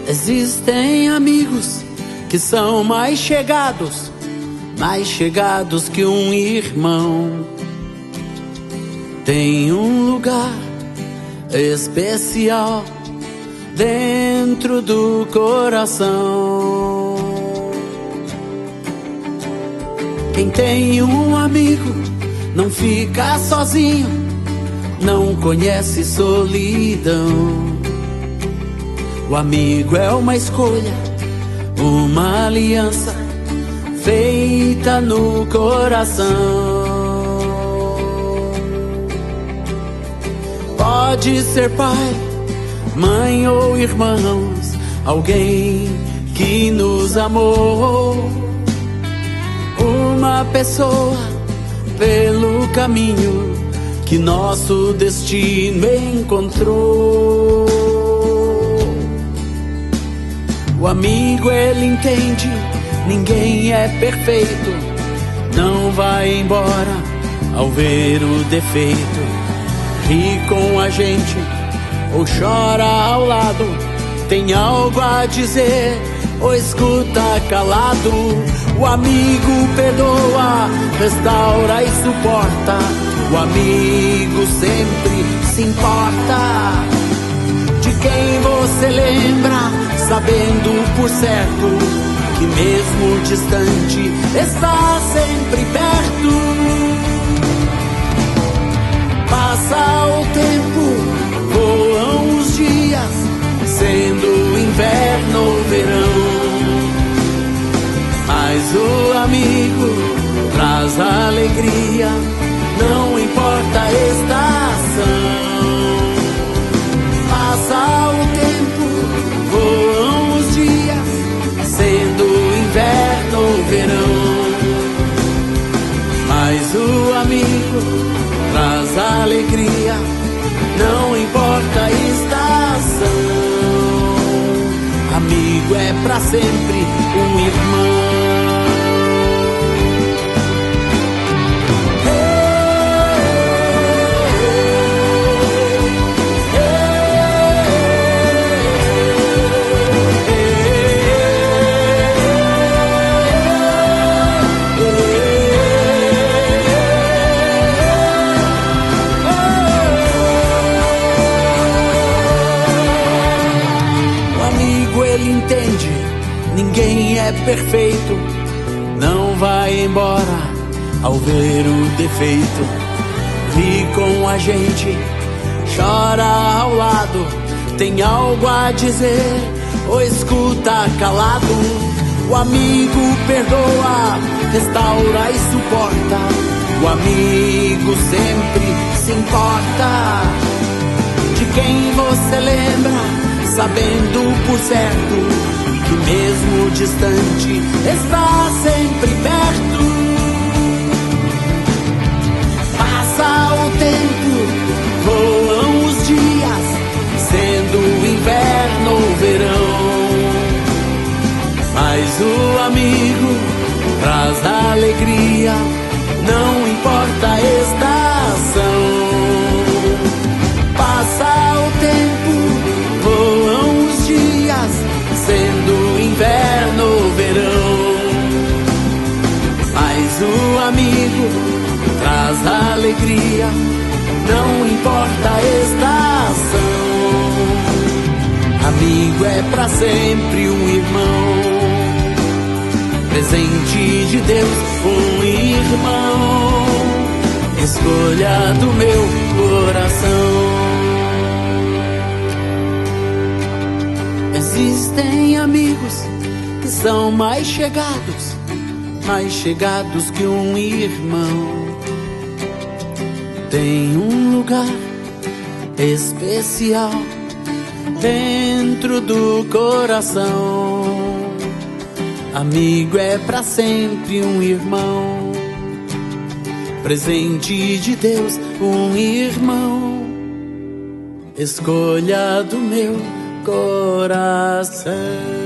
Existem amigos que são mais chegados que um irmão. Tem um lugar especial dentro do coração. Quem tem um amigo não fica sozinho, não conhece solidão. O amigo é uma escolha, uma aliança feita no coração. Pode ser pai, mãe ou irmãos, alguém que nos amou, uma pessoa pelo caminho que nosso destino encontrou. O amigo, ele entende, ninguém é perfeito, não vai embora ao ver o defeito. Ri com a gente ou chora ao lado, tem algo a dizer ou escuta calado. O amigo perdoa, restaura e suporta, o amigo sempre se importa de quem você lembra, sabendo por certo que mesmo distante está sempre perto. Passa o tempo, voam os dias, sendo inverno ou verão, mas o amigo traz alegria, não importa a estação. Passa o tempo, voam os dias, sendo inverno ou verão, mas o amigo traz alegria, não importa a estação. Amigo é pra sempre um irmão. Ninguém é perfeito, não vai embora ao ver o defeito. Ri com a gente, chora ao lado, tem algo a dizer ou escuta calado. O amigo perdoa, restaura e suporta, o amigo sempre se importa de quem você lembra, sabendo por certo que mesmo distante está sempre perto. Passa o tempo, voam os dias, sendo inverno ou verão, mas o amigo traz alegria, não importa a estação. Passa o tempo, voam os dias, sendo inverno ou verão, mas o amigo traz alegria, não importa a estação. Amigo é pra sempre um irmão, presente de Deus, um irmão, escolha do meu coração. Existem amigos que são mais chegados que um irmão. Tem um lugar especial dentro do coração. Amigo é pra sempre um irmão, presente de Deus, um irmão, escolha do meu coração.